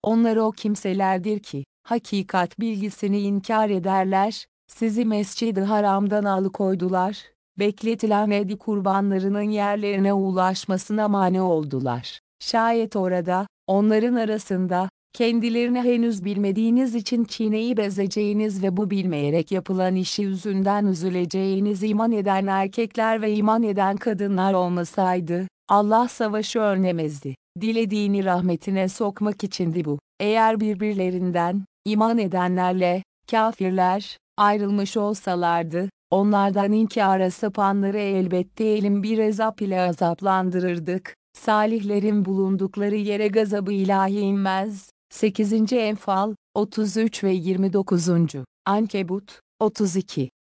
Onlar o kimselerdir ki, hakikat bilgisini inkar ederler, sizi Mescid-i Haram'dan alıkoydular, bekletilen hedi kurbanlarının yerlerine ulaşmasına mani oldular. Şayet orada, onların arasında, kendilerini henüz bilmediğiniz için çiğneyip ezeceğiniz ve bu bilmeyerek yapılan işi yüzünden üzüleceğiniz iman eden erkekler ve iman eden kadınlar olmasaydı, Allah savaşı önlemezdi. Dilediğini rahmetine sokmak içindi bu. Eğer birbirlerinden, iman edenlerle, kafirler, ayrılmış olsalardı, onlardan inkara sapanları elbette elin bir azap ile azaplandırırdık. Salihlerin bulundukları yere gazabı ilahi inmez. 8. Enfal, 33 ve 29. Ankebut, 32